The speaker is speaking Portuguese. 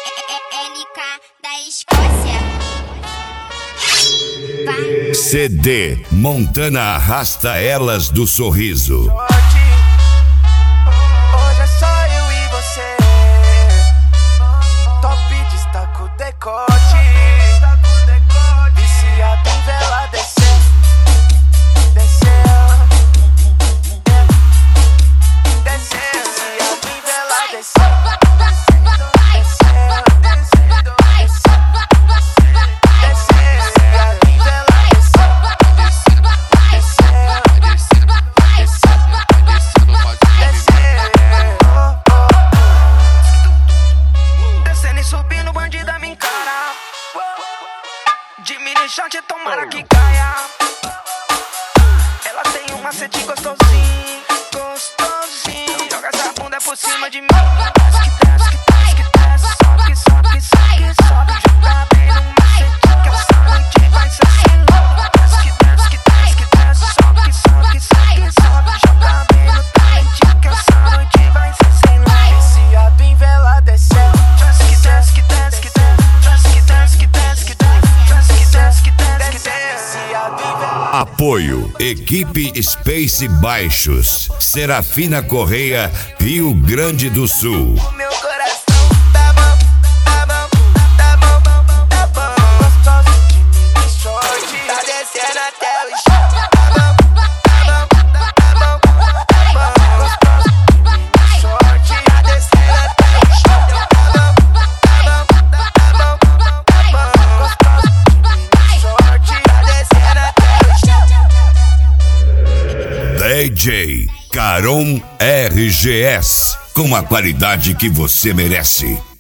LK da Escócia. Vai. CD Montana arrasta elas do sorriso. Hoje é só eu e você. Top destaca o decote. Viciado em vela descer. Descer. Descer. Viciado em vela descer. Subindo, bandida me encara. De mini short, tomara que caia. Ela tem um macete gostosinho, gostosinho. Joga essa bunda por cima de mim. Desce, desce, desce, desce. Sobe, sobe, sobe, sobe. Joga bem no macete que essa noite vai ser sem louco. Desce, desce, desce, desce. Sobe, sobe, sobe, sobe. Joga bem no talento que essa noite vai ser sem louco. Viciado em vela descendo. Apoio Equipe Space Baixos, Serafina Correia, Rio Grande do Sul. Meu coração tá bom, tá bom, tá bom, tá bom. Gostoso de mini short, tá descendo até o chão. Tá bom, tá bom, tá bom, tá bom. Gostoso de mini short, tá descendo até o chão. Tá bom, tá bom, tá bom, tá bom. Gostoso de mini short, tá descendo até o chão. DJ Caron RGS, com a qualidade que você merece.